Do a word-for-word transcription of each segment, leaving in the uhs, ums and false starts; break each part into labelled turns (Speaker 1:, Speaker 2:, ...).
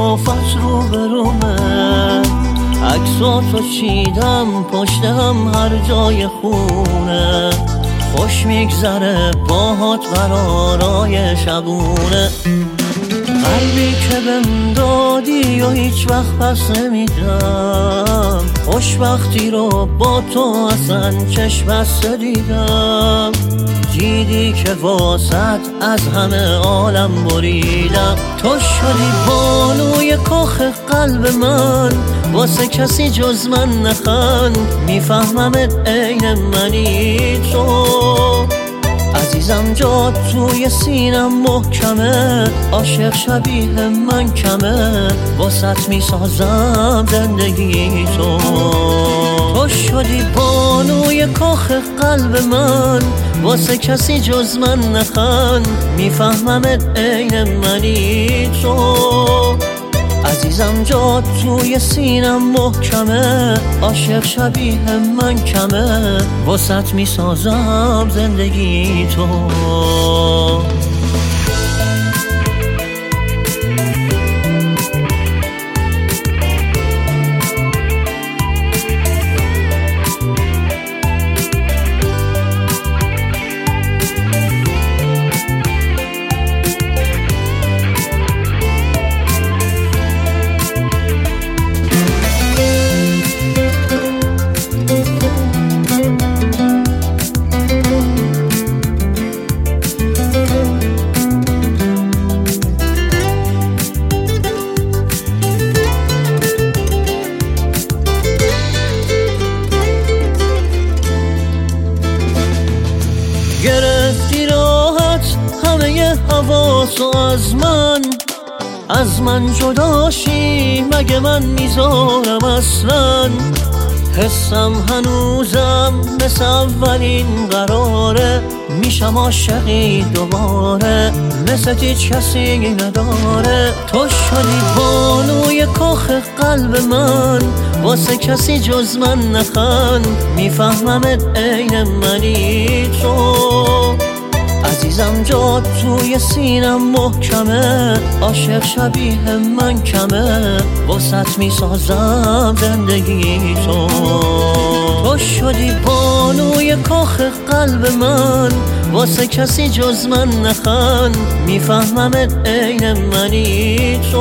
Speaker 1: قیافت رو به رومه، عکساتو چیدم پشت هم هر جای خونه، خوش میگذره باهات قرارای شبونه. قلبی که بهم دادی و هیچ وقت پس نمیدم، خوشبختی رو با تو اصلا چشم بسته دیدم. دیدی که واسط از همه عالم بریدم، تو شدی بانوی کاخ قلب من، واسه کسی جز من نخند، میفهممت عین منی تو. عزیزم جا توی سینم محکمه، عاشق شبیه من کمه، واسط میسازم زندگی تو. تو شدی بانوی کاخ قلب من، واسه کسی جز من نخند، میفهممت عین منی تو. عزیزم جا توی سینم محکمه، عاشق شبیه من کمه، واسط میسازم زندگی تو. گرفتی راحت همه حواسو از من، از من جداشی مگه من میذارم اصلا. حسم هنوزم مثل اولین قراره، میشم عاشقی دوباره مثل هیچ کسی نداره. تو شدی بانوی کاخ قلب من، واسه کسی جز من نخند، میفهممت عین منی تو. عزیزم جا توی سینم محکمه، عاشق شبیه من کمه، واسط میسازم زندگی تو. تو شدی بانوی کاخ قلب من، واسه کسی جز من نخند، میفهممت عین منی تو.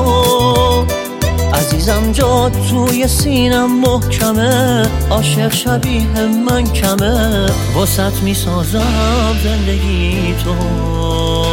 Speaker 1: عزیزم جا توی سینم محکمه، عاشق شبیه من کمه، واسط میسازم زندگی تو.